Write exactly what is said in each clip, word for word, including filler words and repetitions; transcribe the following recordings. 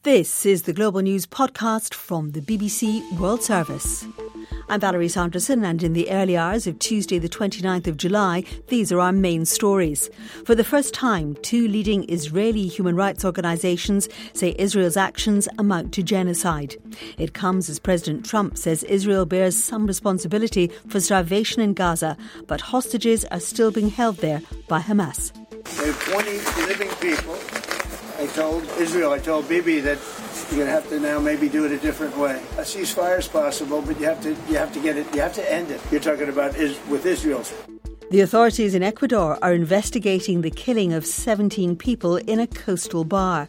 This is the Global News podcast from the B B C World Service. I'm Valerie Sanderson, and in the early hours of Tuesday the twenty-ninth of July, these are our main stories. For the first time, two leading Israeli human rights organisations say Israel's actions amount to genocide. It comes as President Trump says Israel bears some responsibility for starvation in Gaza, but hostages are still being held there by Hamas. There are twenty living people. I told Israel, I told Bibi that you're going to have to now maybe do it a different way. A ceasefire is possible, but you have to you have to get it, you have to end it. You're talking about is with Israel. The authorities in Ecuador are investigating the killing of seventeen people in a coastal bar.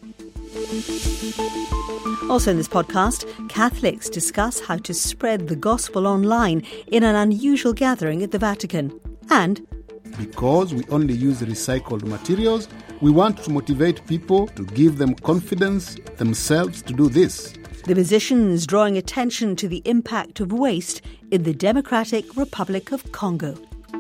Also in this podcast, Catholics discuss how to spread the gospel online in an unusual gathering at the Vatican. And because we only use recycled materials, we want to motivate people to give them confidence themselves to do this. The musicians drawing attention to the impact of waste in the Democratic Republic of Congo.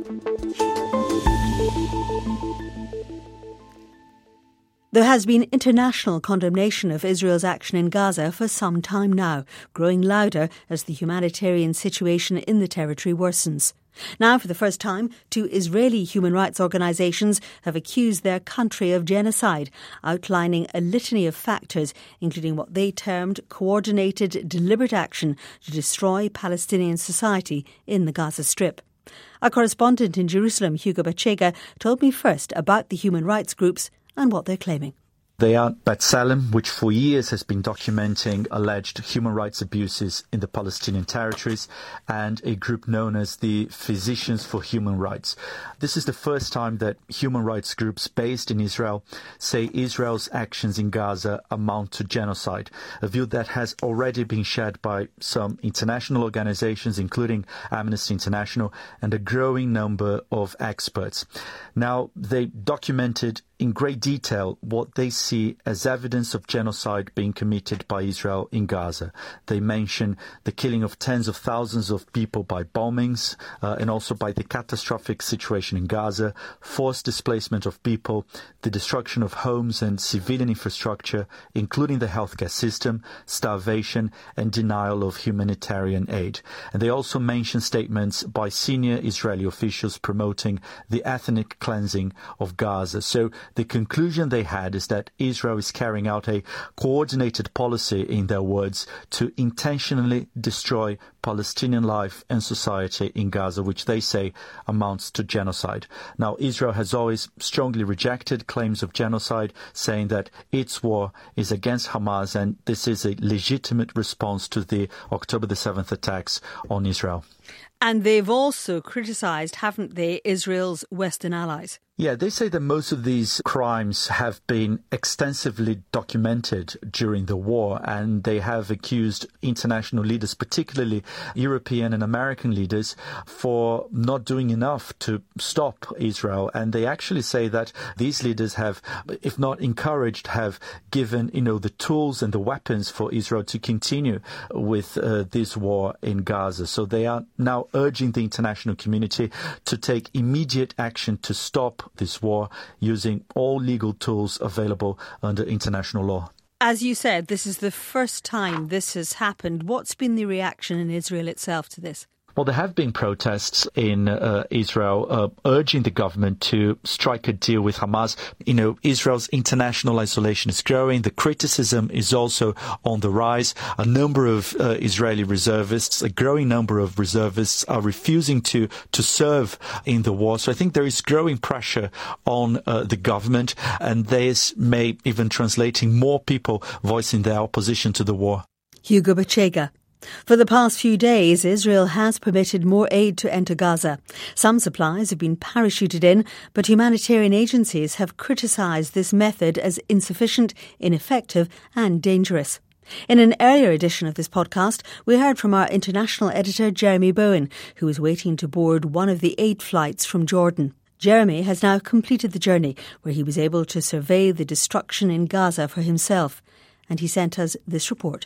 There has been international condemnation of Israel's action in Gaza for some time now, growing louder as the humanitarian situation in the territory worsens. Now, for the first time, two Israeli human rights organisations have accused their country of genocide, outlining a litany of factors, including what they termed coordinated, deliberate action to destroy Palestinian society in the Gaza Strip. Our correspondent in Jerusalem, Hugo Bachega, told me first about the human rights groups and what they're claiming. They are B'Tselem, which for years has been documenting alleged human rights abuses in the Palestinian territories, and a group known as the Physicians for Human Rights. This is the first time that human rights groups based in Israel say Israel's actions in Gaza amount to genocide, a view that has already been shared by some international organizations, including Amnesty International, and a growing number of experts. Now, they documented in great detail what they see as evidence of genocide being committed by Israel in Gaza. They mention the killing of tens of thousands of people by bombings uh, and also by the catastrophic situation in Gaza, forced displacement of people, the destruction of homes and civilian infrastructure, including the healthcare system, starvation and denial of humanitarian aid. And they also mention statements by senior Israeli officials promoting the ethnic cleansing of Gaza. So the conclusion they had is that Israel is carrying out a coordinated policy, in their words, to intentionally destroy Palestinian life and society in Gaza, which they say amounts to genocide. Now, Israel has always strongly rejected claims of genocide, saying that its war is against Hamas and this is a legitimate response to the October the seventh attacks on Israel. And they've also criticised, haven't they, Israel's Western allies? Yeah, they say that most of these crimes have been extensively documented during the war, and they have accused international leaders, particularly European and American leaders, for not doing enough to stop Israel. And they actually say that these leaders have, if not encouraged, have given, you know, the tools and the weapons for Israel to continue with uh, this war in Gaza. So they are now urging the international community to take immediate action to stop this war using all legal tools available under international law. As you said, this is the first time this has happened. What's been the reaction in Israel itself to this? Well, there have been protests in uh, Israel uh, urging the government to strike a deal with Hamas. You know, Israel's international isolation is growing. The criticism is also on the rise. A number of uh, Israeli reservists, a growing number of reservists are refusing to, to serve in the war. So I think there is growing pressure on uh, the government, and this may even translate in more people voicing their opposition to the war. Hugo Bachega. For the past few days, Israel has permitted more aid to enter Gaza. Some supplies have been parachuted in, but humanitarian agencies have criticised this method as insufficient, ineffective and dangerous. In an earlier edition of this podcast, we heard from our international editor Jeremy Bowen, who was waiting to board one of the eight flights from Jordan. Jeremy has now completed the journey, where he was able to survey the destruction in Gaza for himself. And he sent us this report.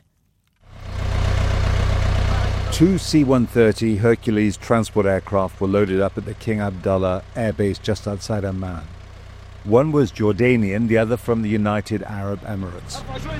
Two C one thirty Hercules transport aircraft were loaded up at the King Abdullah Air Base just outside Amman. One was Jordanian, the other from the United Arab Emirates.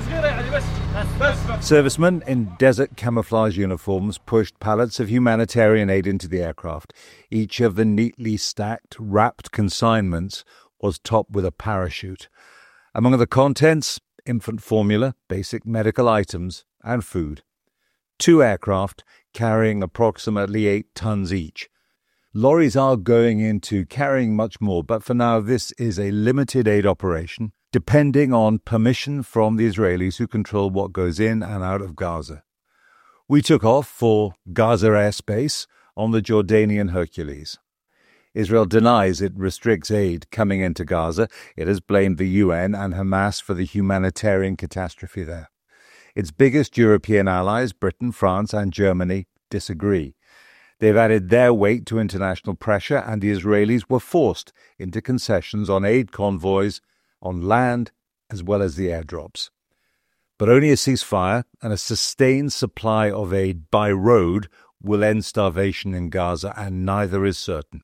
Servicemen in desert camouflage uniforms pushed pallets of humanitarian aid into the aircraft. Each of the neatly stacked, wrapped consignments was topped with a parachute. Among the contents, infant formula, basic medical items, and food. Two aircraft carrying approximately eight tons each. Lorries are going into carrying much more, but for now this is a limited aid operation, depending on permission from the Israelis who control what goes in and out of Gaza. We took off for Gaza airspace on the Jordanian Hercules. Israel denies it restricts aid coming into Gaza. It has blamed the U N and Hamas for the humanitarian catastrophe there. Its biggest European allies, Britain, France and Germany, disagree. They've added their weight to international pressure, and the Israelis were forced into concessions on aid convoys, on land, as well as the airdrops. But only a ceasefire and a sustained supply of aid by road will end starvation in Gaza, and neither is certain.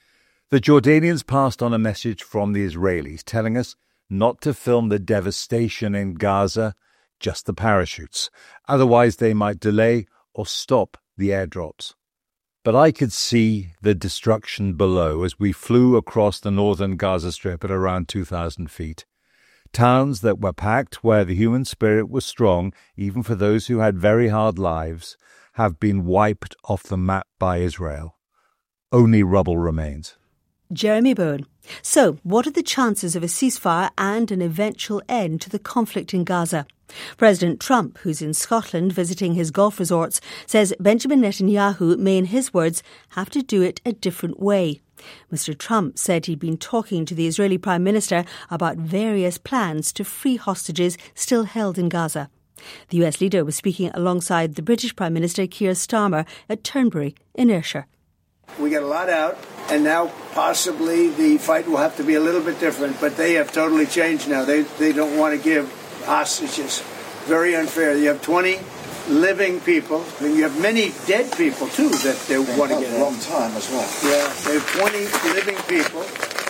The Jordanians passed on a message from the Israelis telling us not to film the devastation in Gaza, just the parachutes. Otherwise they might delay or stop the airdrops. But I could see the destruction below as we flew across the northern Gaza Strip at around two thousand feet. Towns that were packed, where the human spirit was strong, even for those who had very hard lives, have been wiped off the map by Israel. Only rubble remains. Jeremy Bowen. So, what are the chances of a ceasefire and an eventual end to the conflict in Gaza? President Trump, who's in Scotland visiting his golf resorts, says Benjamin Netanyahu may, in his words, have to do it a different way. Mister Trump said he'd been talking to the Israeli Prime Minister about various plans to free hostages still held in Gaza. The U S leader was speaking alongside the British Prime Minister Keir Starmer at Turnberry in Ayrshire. We get a lot out, and now possibly the fight will have to be a little bit different, but they have totally changed now. They they don't want to give hostages. Very unfair. You have twenty living people, and you have many dead people, too, that they They've want to get a long time as well. Yeah, they have twenty living people.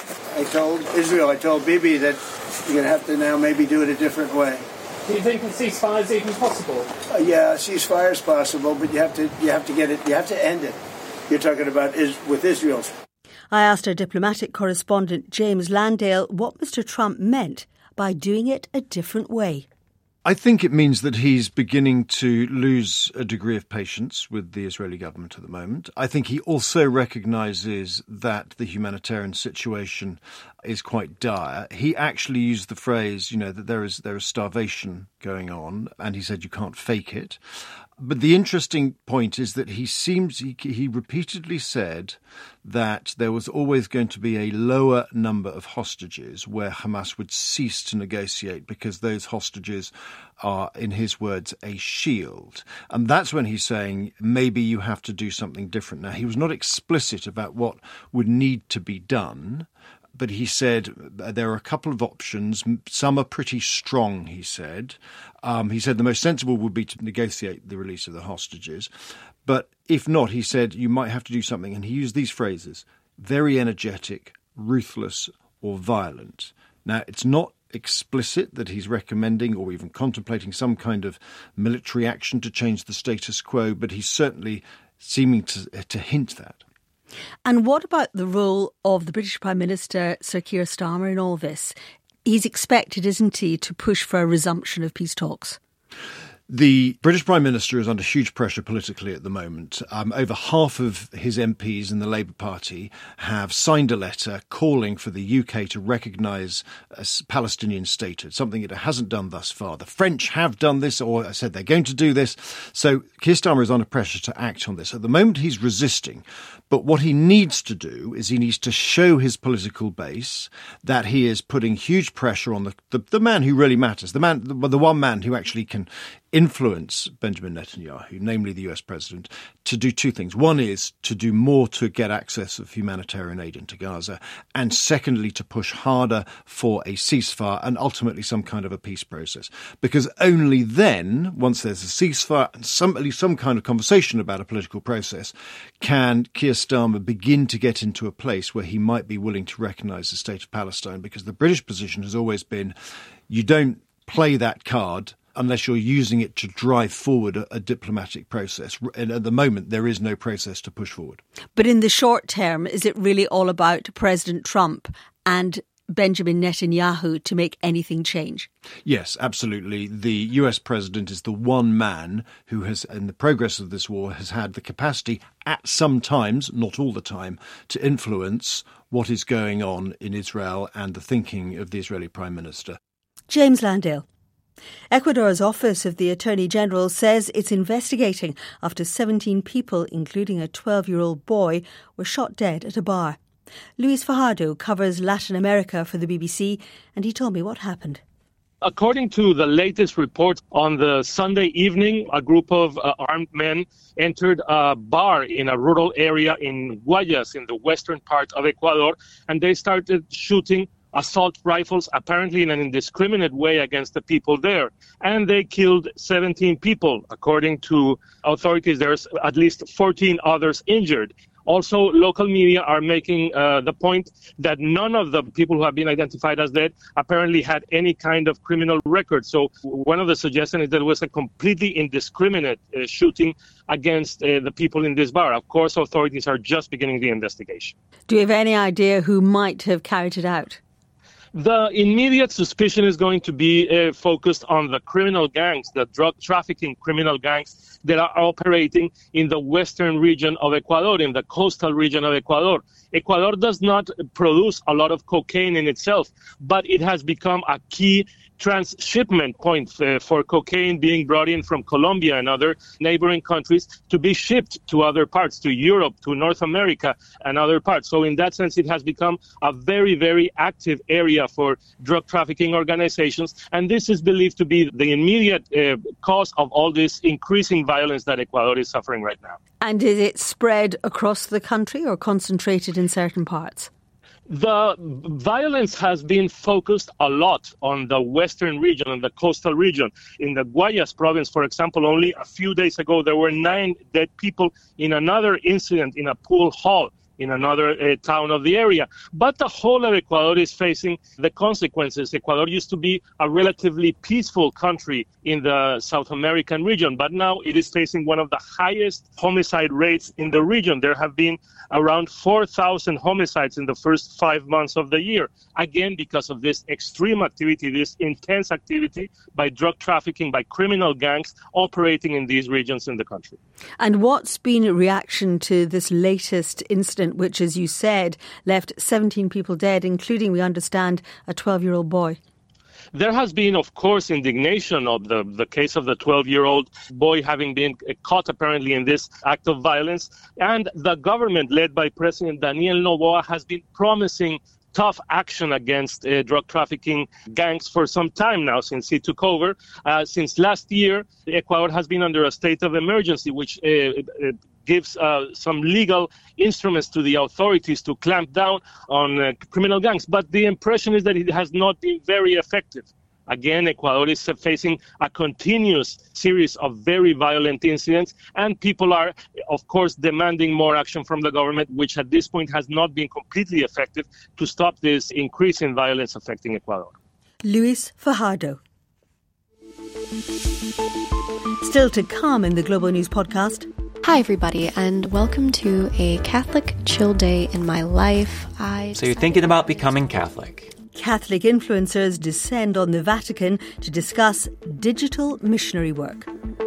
I told Israel, I told Bibi that you're going to have to now maybe do it a different way. Do you think a ceasefire is even possible? Uh, yeah, a ceasefire is possible, but you have to you have to get it. You have to end it. You're talking about is with Israel. I asked our diplomatic correspondent James Landale what Mister Trump meant by doing it a different way. I think it means that he's beginning to lose a degree of patience with the Israeli government at the moment. I think he also recognises that the humanitarian situation is quite dire. He actually used the phrase, you know, that there is there is starvation going on, and he said you can't fake it. But the interesting point is that he seems, he, he repeatedly said that there was always going to be a lower number of hostages where Hamas would cease to negotiate because those hostages are, in his words, a shield. And that's when he's saying maybe you have to do something different. Now, he was not explicit about what would need to be done, but he said there are a couple of options. Some are pretty strong, he said. Um, he said the most sensible would be to negotiate the release of the hostages. But if not, he said you might have to do something. And he used these phrases, very energetic, ruthless, or violent. Now, it's not explicit that he's recommending or even contemplating some kind of military action to change the status quo, but he's certainly seeming to, to hint that. And what about the role of the British Prime Minister, Sir Keir Starmer, in all this? He's expected, isn't he, to push for a resumption of peace talks? The British Prime Minister is under huge pressure politically at the moment. Um, over half of his M Ps in the Labour Party have signed a letter calling for the U K to recognise a Palestinian statehood, something it hasn't done thus far. The French have done this, or said they're going to do this. So Keir Starmer is under pressure to act on this. At the moment, he's resisting. But what he needs to do is he needs to show his political base that he is putting huge pressure on the, the, the man who really matters, the man, the, the one man who actually can influence Benjamin Netanyahu, namely the U S president, to do two things. One is to do more to get access of humanitarian aid into Gaza, and secondly, to push harder for a ceasefire and ultimately some kind of a peace process. Because only then, once there's a ceasefire and some, at least some kind of conversation about a political process, can Keir Starmer begin to get into a place where he might be willing to recognise the state of Palestine. Because the British position has always been, you don't play that card unless you're using it to drive forward a, a diplomatic process. And at the moment, there is no process to push forward. But in the short term, is it really all about President Trump and Benjamin Netanyahu to make anything change? Yes, absolutely. The U S president is the one man who has, in the progress of this war, has had the capacity at some times, not all the time, to influence what is going on in Israel and the thinking of the Israeli Prime Minister. James Landale. Ecuador's Office of the Attorney General says it's investigating after seventeen people, including a twelve-year-old boy, were shot dead at a bar. Luis Fajardo covers Latin America for the B B C, and he told me what happened. According to the latest report, on the Sunday evening, a group of uh, armed men entered a bar in a rural area in Guayas, in the western part of Ecuador, and they started shooting assault rifles, apparently in an indiscriminate way, against the people there. And they killed seventeen people. According to authorities, there's at least fourteen others injured. Also, local media are making uh, the point that none of the people who have been identified as dead apparently had any kind of criminal record. So one of the suggestions is that it was a completely indiscriminate uh, shooting against uh, the people in this bar. Of course, authorities are just beginning the investigation. Do you have any idea who might have carried it out? The immediate suspicion is going to be uh, focused on the criminal gangs, the drug trafficking criminal gangs that are operating in the western region of Ecuador, in the coastal region of Ecuador. Ecuador does not produce a lot of cocaine in itself, but it has become a key transshipment point uh, for cocaine being brought in from Colombia and other neighboring countries to be shipped to other parts, to Europe, to North America and other parts. So in that sense, it has become a very, very active area for drug trafficking organizations. And this is believed to be the immediate uh, cause of all this increasing violence that Ecuador is suffering right now. And is it spread across the country or concentrated in certain parts? The violence has been focused a lot on the western region and the coastal region. In the Guayas province, for example, only a few days ago, there were nine dead people in another incident in a pool hall in another uh, town of the area. But the whole of Ecuador is facing the consequences. Ecuador used to be a relatively peaceful country in the South American region, but now it is facing one of the highest homicide rates in the region. There have been around four thousand homicides in the first five months of the year, again because of this extreme activity, this intense activity by drug trafficking, by criminal gangs operating in these regions in the country. And what's been a reaction to this latest incident, which, as you said, left seventeen people dead, including, we understand, a twelve-year-old boy? There has been, of course, indignation of the, the case of the twelve-year-old boy having been caught apparently in this act of violence. And the government, led by President Daniel Noboa, has been promising tough action against uh, drug trafficking gangs for some time now, since he took over. Uh, since last year, Ecuador has been under a state of emergency, which uh, uh, gives uh, some legal instruments to the authorities to clamp down on uh, criminal gangs. But the impression is that it has not been very effective. Again, Ecuador is facing a continuous series of very violent incidents, and people are, of course, demanding more action from the government, which at this point has not been completely effective to stop this increase in violence affecting Ecuador. Luis Fajardo. Still to come in the Global News podcast. Hi, everybody, and welcome to a Catholic chill day in my life. I So you're thinking about becoming Catholic. Catholic influencers descend on the Vatican to discuss digital missionary work.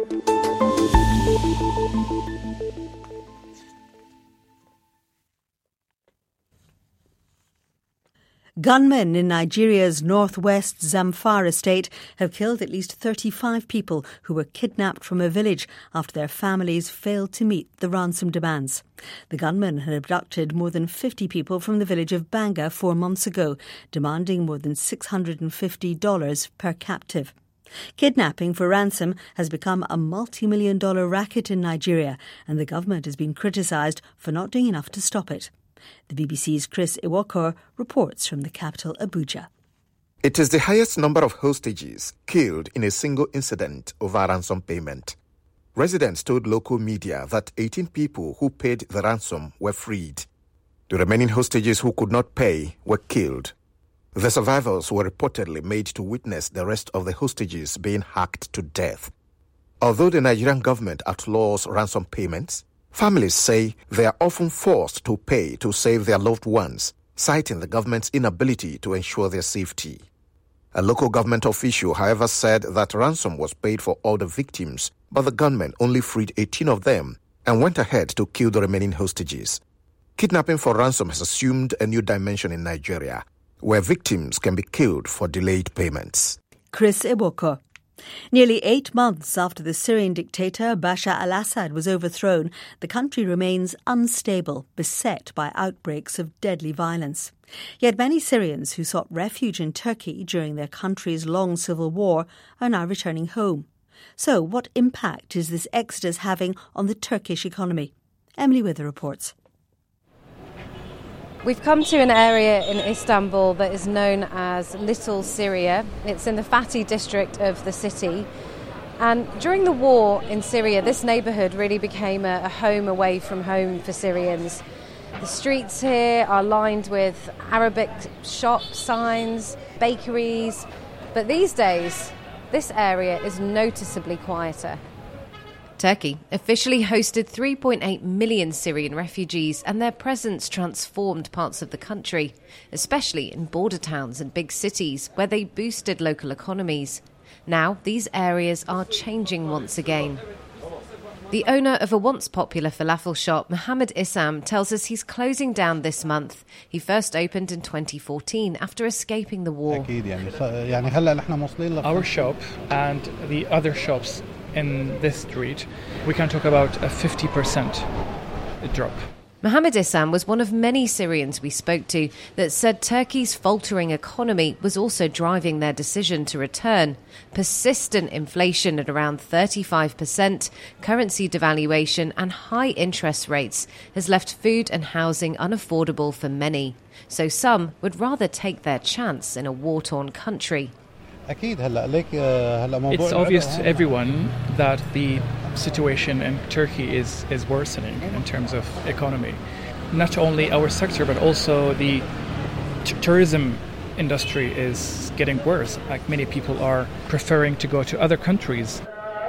Gunmen in Nigeria's northwest Zamfara state have killed at least thirty-five people who were kidnapped from a village after their families failed to meet the ransom demands. The gunmen had abducted more than fifty people from the village of Banga four months ago, demanding more than six hundred fifty dollars per captive. Kidnapping for ransom has become a multi-million dollar racket in Nigeria, and the government has been criticised for not doing enough to stop it. The B B C's Chris Iwokor reports from the capital, Abuja. It is the highest number of hostages killed in a single incident over ransom payment. Residents told local media that eighteen people who paid the ransom were freed. The remaining hostages who could not pay were killed. The survivors were reportedly made to witness the rest of the hostages being hacked to death. Although the Nigerian government outlaws ransom payments, families say they are often forced to pay to save their loved ones, citing the government's inability to ensure their safety. A local government official, however, said that ransom was paid for all the victims, but the gunmen only freed eighteen of them and went ahead to kill the remaining hostages. Kidnapping for ransom has assumed a new dimension in Nigeria, where victims can be killed for delayed payments. Chris Iwokor. Nearly eight months after the Syrian dictator Bashar al-Assad was overthrown, the country remains unstable, beset by outbreaks of deadly violence. Yet many Syrians who sought refuge in Turkey during their country's long civil war are now returning home. So what impact is this exodus having on the Turkish economy? Emily Wither reports. We've come to an area in Istanbul that is known as Little Syria. It's in the Fatih district of the city. And during the war in Syria, this neighbourhood really became a, a home away from home for Syrians. The streets here are lined with Arabic shop signs, bakeries. But these days, this area is noticeably quieter. Turkey officially hosted three point eight million Syrian refugees, and their presence transformed parts of the country, especially in border towns and big cities where they boosted local economies. Now these areas are changing once again. The owner of a once popular falafel shop, Mohammed Issam, tells us he's closing down this month. He first opened in twenty fourteen after escaping the war. Our shop and the other shops in this street, we can talk about a fifty percent drop. Mohammed Issam was one of many Syrians we spoke to that said Turkey's faltering economy was also driving their decision to return. Persistent inflation at around thirty-five percent, currency devaluation and high interest rates has left food and housing unaffordable for many. So some would rather take their chance in a war-torn country. It's obvious to everyone that the situation in Turkey is, is worsening in terms of economy. Not only our sector, but also the t- tourism industry is getting worse. Like many people are preferring to go to other countries.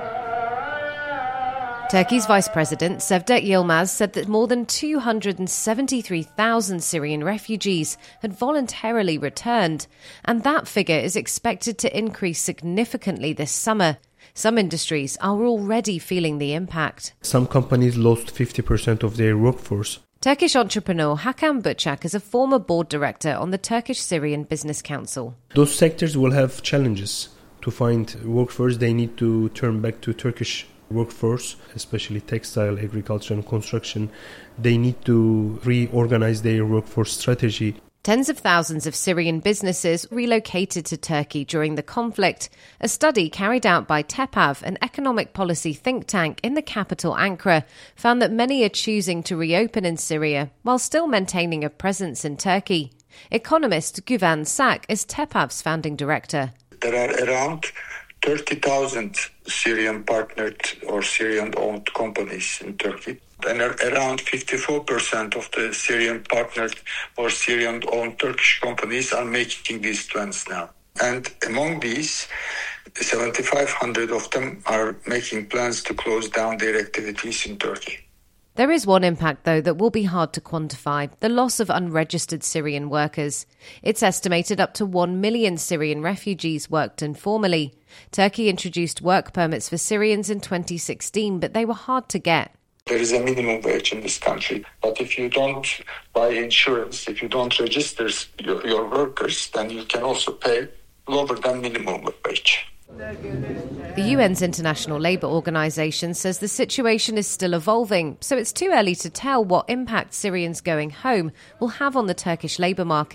Turkey's Vice President Cevdet Yilmaz said that more than two hundred seventy-three thousand Syrian refugees had voluntarily returned, and that figure is expected to increase significantly this summer. Some industries are already feeling the impact. Some companies lost fifty percent of their workforce. Turkish entrepreneur Hakan Bıçak is a former board director on the Turkish Syrian Business Council. Those sectors will have challenges to find workforce. They need to turn back to Turkish workforce, especially textile, agriculture and construction. They need to reorganize their workforce strategy. Tens of thousands of Syrian businesses relocated to Turkey during the conflict. A study carried out by TEPAV, an economic policy think tank in the capital Ankara, found that many are choosing to reopen in Syria while still maintaining a presence in Turkey. Economist Güven Sak is TEPAV's founding director. There are around thirty thousand Syrian partnered or Syrian-owned companies in Turkey. And around fifty-four percent of the Syrian partnered or Syrian-owned Turkish companies are making these plans now. And among these, seven thousand five hundred of them are making plans to close down their activities in Turkey. There is one impact, though, that will be hard to quantify, the loss of unregistered Syrian workers. It's estimated up to one million Syrian refugees worked informally. Turkey introduced work permits for Syrians in twenty sixteen, but they were hard to get. There is a minimum wage in this country, but if you don't buy insurance, if you don't register your, your workers, then you can also pay lower than minimum wage. The U N's International Labour Organization says the situation is still evolving, so it's too early to tell what impact Syrians going home will have on the Turkish labour market.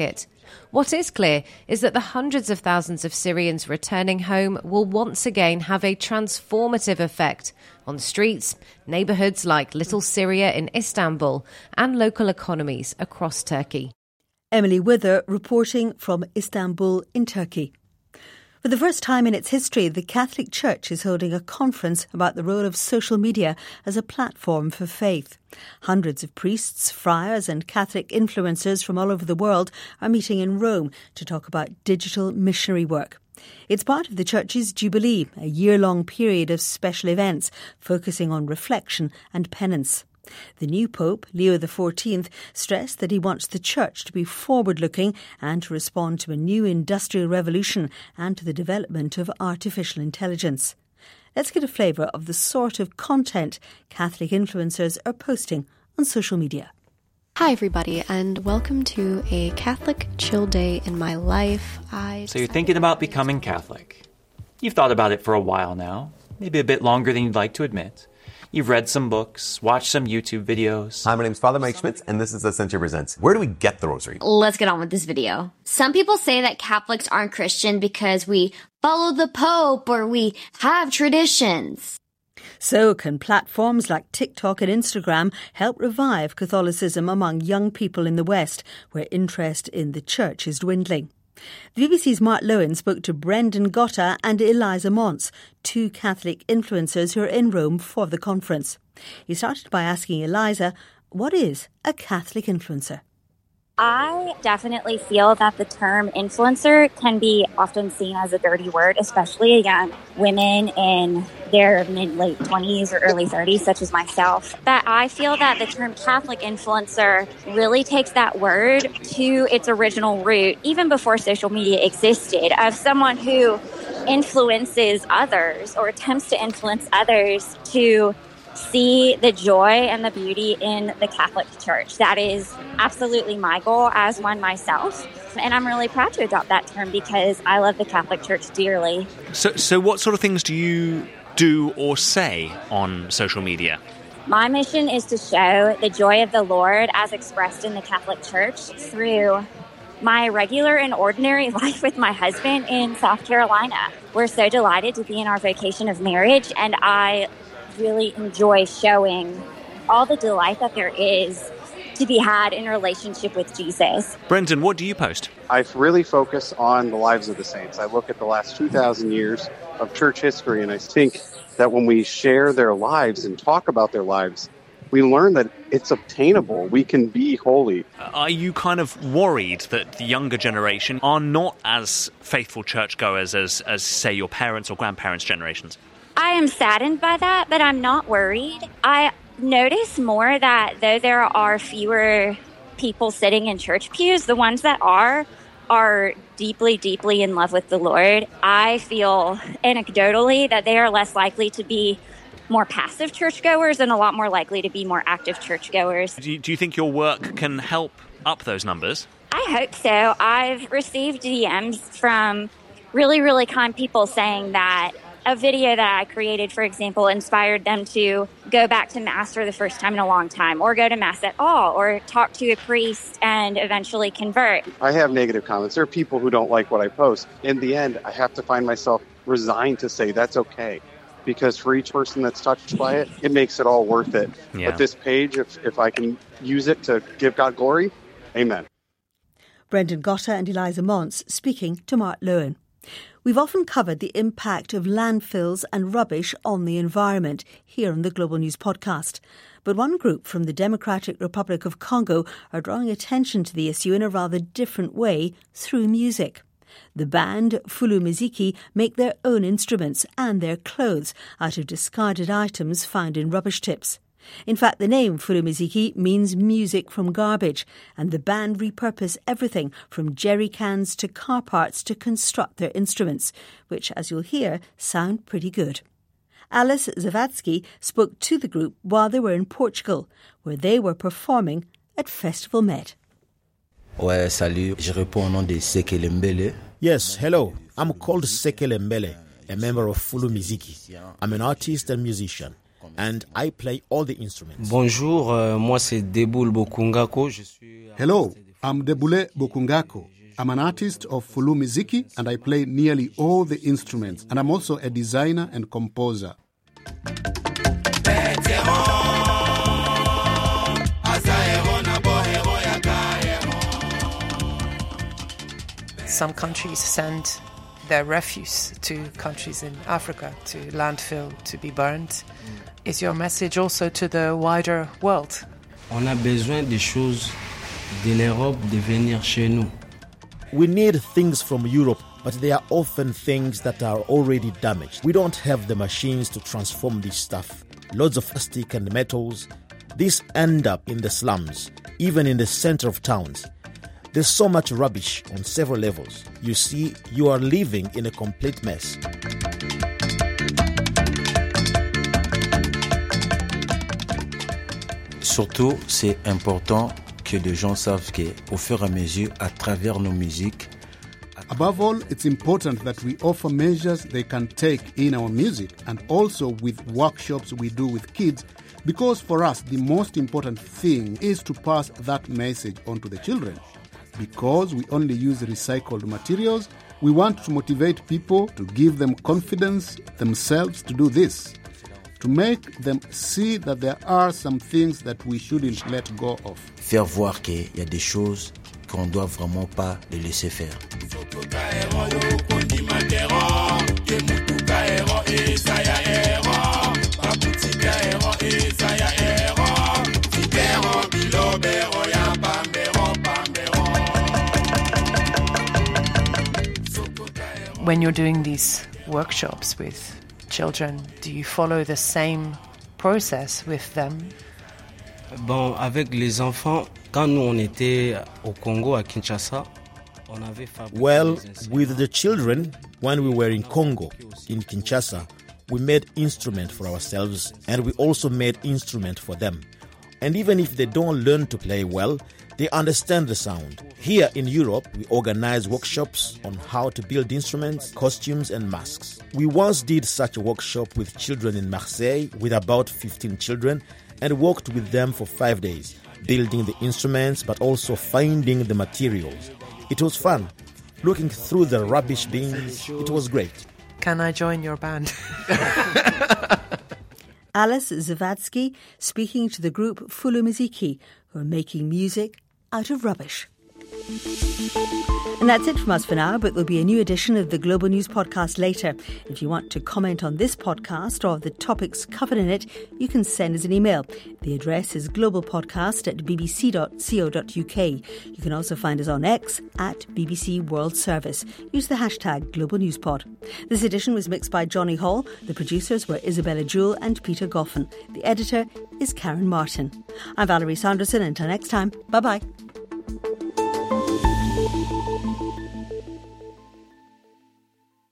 What is clear is that the hundreds of thousands of Syrians returning home will once again have a transformative effect on streets, neighbourhoods like Little Syria in Istanbul, and local economies across Turkey. Emily Wither reporting from Istanbul in Turkey. For the first time in its history, the Catholic Church is holding a conference about the role of social media as a platform for faith. Hundreds of priests, friars and Catholic influencers from all over the world are meeting in Rome to talk about digital missionary work. It's part of the Church's Jubilee, a year-long period of special events focusing on reflection and penance. The new Pope, Leo the fourteenth, stressed that he wants the Church to be forward-looking and to respond to a new industrial revolution and to the development of artificial intelligence. Let's get a flavour of the sort of content Catholic influencers are posting on social media. Hi everybody, and welcome to a Catholic chill day in my life. I So you're thinking about becoming Catholic. You've thought about it for a while now, maybe a bit longer than you'd like to admit. You've read some books, watched some YouTube videos. Hi, my name's Father Mike Schmitz, and this is Essentia Presents. Where do we get the rosary? Let's get on with this video. Some people say that Catholics aren't Christian because we follow the Pope or we have traditions. So can platforms like TikTok and Instagram help revive Catholicism among young people in the West, where interest in the Church is dwindling? The B B C's Mark Lowen spoke to Brendan Gotta and Eliza Mons, two Catholic influencers who are in Rome for the conference. He started by asking Eliza, what is a Catholic influencer? I definitely feel that the term influencer can be often seen as a dirty word, especially young women in their mid-late twenties or early thirties, such as myself. But I feel that the term Catholic influencer really takes that word to its original root, even before social media existed, of someone who influences others or attempts to influence others to see the joy and the beauty in the Catholic Church. That is absolutely my goal as one myself. And I'm really proud to adopt that term because I love the Catholic Church dearly. So, so what sort of things do you do or say on social media? My mission is to show the joy of the Lord as expressed in the Catholic Church through my regular and ordinary life with my husband in South Carolina. We're so delighted to be in our vocation of marriage, and I really enjoy showing all the delight that there is to be had in relationship with Jesus. Brendan, what do you post? I really focus on the lives of the saints. I look at the last two thousand years of church history, and I think that when we share their lives and talk about their lives, we learn that it's obtainable. We can be holy. Are you kind of worried that the younger generation are not as faithful churchgoers as, as, say, your parents' or grandparents' generations? I am saddened by that, but I'm not worried. I notice more that though there are fewer people sitting in church pews, the ones that are, are deeply, deeply in love with the Lord. I feel anecdotally that they are less likely to be more passive churchgoers and a lot more likely to be more active churchgoers. Do you, do you think your work can help up those numbers? I hope so. I've received D Ms from really, really kind people saying that a video that I created, for example, inspired them to go back to Mass for the first time in a long time, or go to Mass at all, or talk to a priest and eventually convert. I have negative comments. There are people who don't like what I post. In the end, I have to find myself resigned to say that's okay, because for each person that's touched by it, it makes it all worth it. Yeah. But this page, if, if I can use it to give God glory, amen. Brendan Gotta and Eliza Mons speaking to Mark Lowen. We've often covered the impact of landfills and rubbish on the environment here on the Global News podcast. But one group from the Democratic Republic of Congo are drawing attention to the issue in a rather different way through music. The band Fulu Miziki make their own instruments and their clothes out of discarded items found in rubbish tips. In fact, the name Fulu Miziki means music from garbage, and the band repurpose everything from jerry cans to car parts to construct their instruments, which, as you'll hear, sound pretty good. Alice Zavatsky spoke to the group while they were in Portugal, where they were performing at Festival Med. Ouais, salut. Je réponds au nom de Sekele Mbele. Yes, hello. I'm called Sekele Mbele, a member of Fulu Miziki. I'm an artist and musician, and I play all the instruments. Bonjour, euh, moi c'est Deboul Bokungako. Je suis Hello, I'm Deboule Bokungako. I'm an artist of Fulu Miziki and I play nearly all the instruments. And I'm also a designer and composer. Some countries send their refuse to countries in Africa, to landfill, to be burned. Is your message also to the wider world? On a besoin de choses de l'Europe de venir chez nous. We need things from Europe, but they are often things that are already damaged. We don't have the machines to transform this stuff. Loads of plastic and metals. These end up in the slums, even in the center of towns. There's so much rubbish on several levels. You see, you are living in a complete mess. Surtout, c'est important que les gens savent qu'au fur et à mesure, à travers nos musiques, Above all, it's important that we offer measures they can take in our music and also with workshops we do with kids, because for us, the most important thing is to pass that message on to the children. Because we only use recycled materials, we want to motivate people to give them confidence themselves to do this, to make them see that there are some things that we shouldn't let go of. Faire voir qu'il y a des choses qu'on ne doit vraiment pas les laisser faire. When you're doing these workshops with children, do you follow the same process with them? Bon, avec les enfants, quand nous on était au Congo, à Kinshasa, on avait fabriqué. Well, with the children, when we were in Congo, in Kinshasa, we made instruments for ourselves and we also made instruments for them. And even if they don't learn to play well, they understand the sound. Here in Europe, we organize workshops on how to build instruments, costumes, and masks. We once did such a workshop with children in Marseille with about fifteen children and worked with them for five days, building the instruments but also finding the materials. It was fun. Looking through the rubbish bins, it was great. Can I join your band? Alice Zawadzki speaking to the group Fulu Miziki, who are making music out of rubbish. And that's it from us for now, but there'll be a new edition of the Global News Podcast later. If you want to comment on this podcast or the topics covered in it, you can send us an email. The address is globalpodcast at b b c dot co dot u k. You can also find us on X at B B C World Service. Use the hashtag Global News Pod. This edition was mixed by Johnny Hall. The producers were Isabella Jewell and Peter Goffin. The editor is Karen Martin. I'm Valerie Sanderson. Until next time, bye-bye.